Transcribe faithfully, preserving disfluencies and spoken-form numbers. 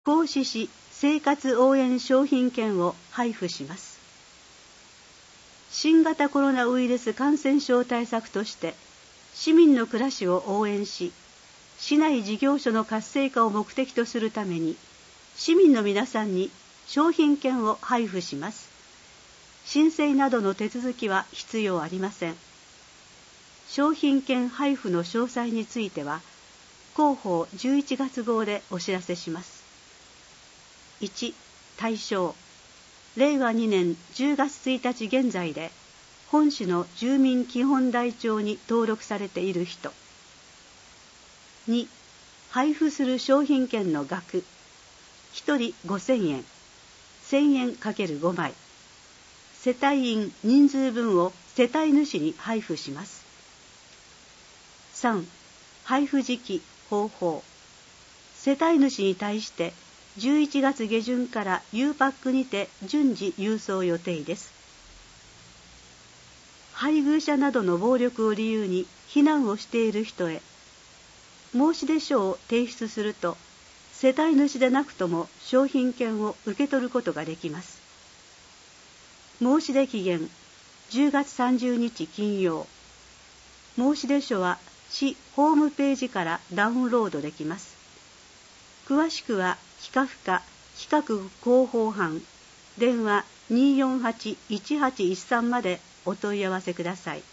合志市生活応援商品券を配布します。新型コロナウイルス感染症対策として市民の暮らしを応援し、市内事業所の活性化を目的とするために市民の皆さんに商品券を配布します。申請などの手続きは必要ありません。商品券配布の詳細については広報じゅういちがつ号でお知らせします。いち. 対象れいわにねんじゅうがつついたち現在で本市の住民基本台帳に登録されている人。に. 配布する商品券の額ひとりごせんえん、せんえん ×ご 枚、世帯員人数分を世帯主に配布します。さん. 配布時期、方法世帯主に対してじゅういちがつげじゅんから ゆうパック にて順次郵送予定です。配偶者などの暴力を理由に避難をしている人へ申出書を提出すると、世帯主でなくとも商品券を受け取ることができます。申し出期限じゅうがつさんじゅうにち金曜。申し出書は市ホームページからダウンロードできます。詳しくは企画課企画広報班電話 にーよんはち いちはちいちさん までお問い合わせください。